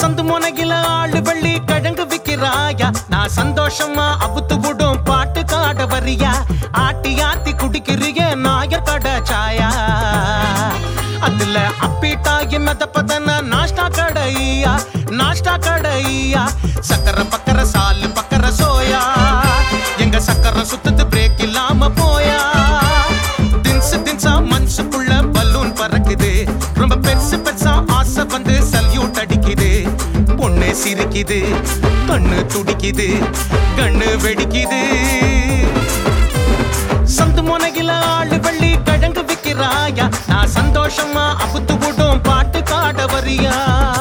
சந்து முனையில ஆளு வெள்ளி கிழங்கு விக்கிறாயா நான் சந்தோஷமா அவுத்து விடும் பாட்டு காட வரியா ஆட்டி ஆத்தி குடிக்கிறிய நாயர் கடை சாயா அதுல அப்பீட்டாகி மெதப்பதன நாஷ்டா கடையா சக்கர பக்கர சாலு பக்கர சோயா எங்க சக்கர சுத்துது பிரேக் இல்லாம போயா தின்சா மனசுக்குள்ள பலூன் பறக்குது ரொம்ப பெருசா ஆசை வந்து சல்யூட் அடிக்குது பொண்ணு சிரிக்குது கண்ணு துடிக்குது கண்ணு வெடிக்குது சந்து முனையில ஆளு வெள்ளி கிழங்கு விக்கிறாயா நான் சந்தோஷமா அவுத்து விடும் பாட்டு காட வரியா